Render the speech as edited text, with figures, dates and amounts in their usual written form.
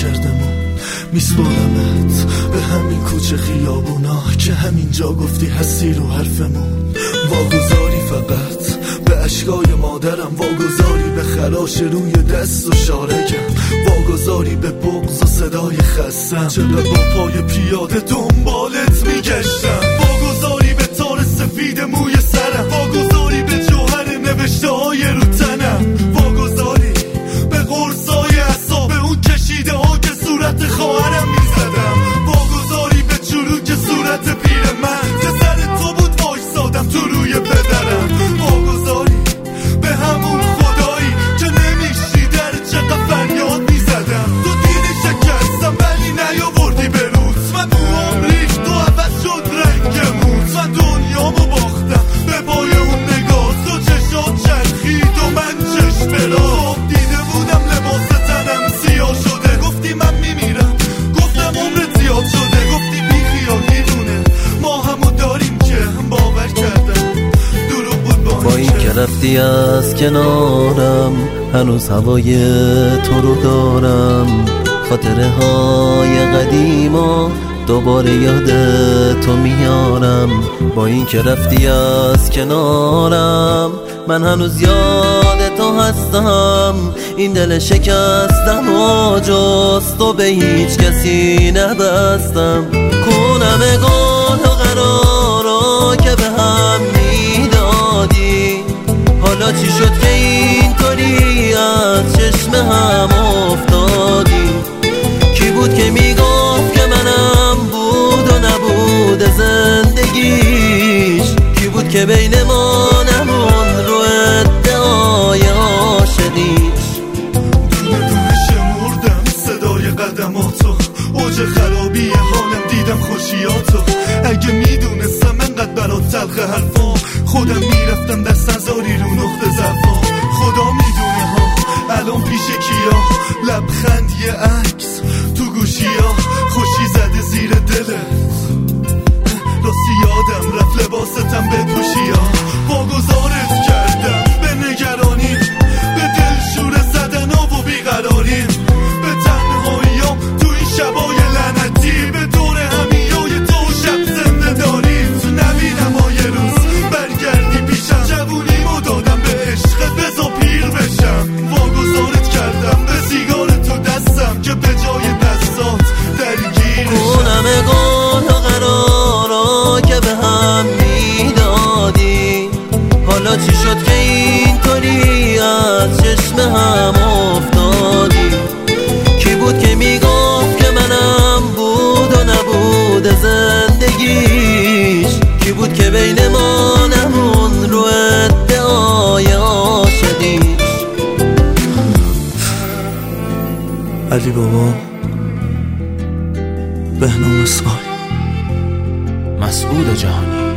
نکردمون میسپارمت به همین کوچه خیابونا که همینجا گفتی هستی رو حرفمون. واگذاری فقط به اشکای مادرم، واگذاری به خراش روی دست و شارگم، واگذاری به بغض و صدای خستم چقدر با پای پیاده دنبالت میگشتم، واگذاری به تار سفید موی سرم، واگذاری به جوهر نوشته های رو تنم، واگذاری به قرصای عصا، به اون کشیده ها که صورت خواهرم میزدم، واگذاری به چروک صورت پیر من که سر تو بود وایسادم تو روی پدرم، واگذاری به همون خدایی که نمیشی در چقدر فریاد میزدم، تو دیدی شکستم ولی نیاوردی به روز، من موام ریخت و عوض شد رنگمون، من دنیامو باختم به پای اون نگاه، تو چشات چرخید و من چشم برا دیده بودم لباس تنم سیاه شده، گفتی من میمیرم، گفتم عمرت زیاد شده، گفتی بی خیال میدونه ما همو داریم که باور کردم دروغ بود با این که رفتی از کنارم، هنوز هوای تو رو دارم، خاطره های قدیما دوباره یاد تو میارم. با این که رفتی از کنارم، من هنوز یاد تو هستم، این دل شکستم و جز تو به هیچ کسی نبستم، کنم گل و قرارا که به هم میدادی، حالا چی شد که اینطوری از چشم هم افتادی، کی بود که میگفت که منم بود و نبود زندگیش، کی بود که بین ما نمون رو ادعای عاشقیش، دونه دونه شمردم صدای قدماتو، اوج خرابی حالم دیدم خوشیاتو، اگه میدونستم انقدر برات تلخ حرفا، خودم میرفتم دست نزاری رو نقطه ضعفا، خدا میدونه ها الان پیش کیا، لبخند یه عکس تو گوشیا، خوشی زده زیر دلت، راستی یادم رفت لباستم بپوشی ها، واگذارت کردم به نگرانی، به دلشوره زدن و بیقراری، به تنهاییام تو این شبای لعنتی، به دور همیای تو شب زنده داری، تو نبینم های روز برگردی پیشم، جوونیمو دادم به عشقت بزا پیر بشم، واگذارت کردم به سیگار تو دستم که به جای دستات درگیرشم، کنم گل و قرارا که به هم میدادی، حالا چی شد که اینطوری از چشم هم افتادی، کی بود که میگفت که منم بود و نبود زندگیش، کی بود که بین ما نمون رو ادعای عاشقیش. علی بابا، بهنام اسماعیل، مسعود جهانی.